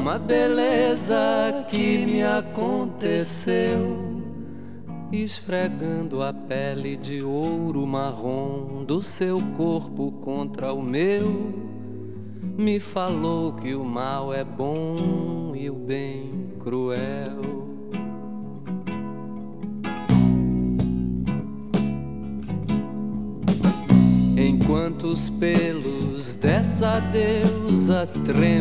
uma beleza que me aconteceu, esfregando a pele de ouro marrom do seu corpo contra o meu, me falou que o mal é bom e o bem cruel. Enquanto os pelos dessa deusa tremem